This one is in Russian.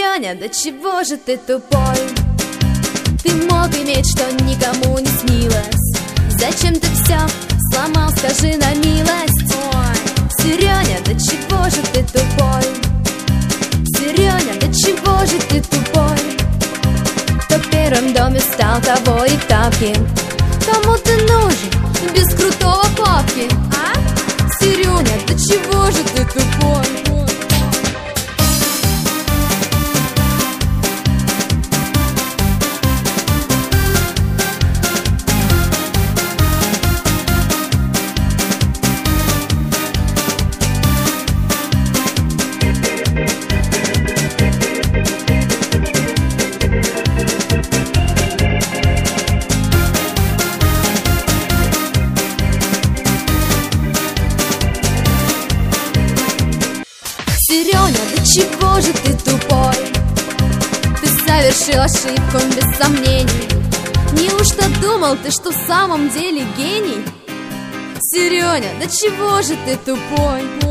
Серёня, да чего же ты тупой? Ты мог иметь, что никому не снилось. Зачем ты все сломал, скажи на милость? Ой, Серёня, да чего же ты тупой? Серёня, да чего же ты тупой? Кто в первом доме стал, того и в тапке. Кому ты нужен без крутого папки? А? Серёня, да чего же ты тупой? Серёня, да чего же ты тупой? Ты совершил ошибку без сомнений. Неужто думал ты, что в самом деле гений? Серёня, да чего же ты тупой?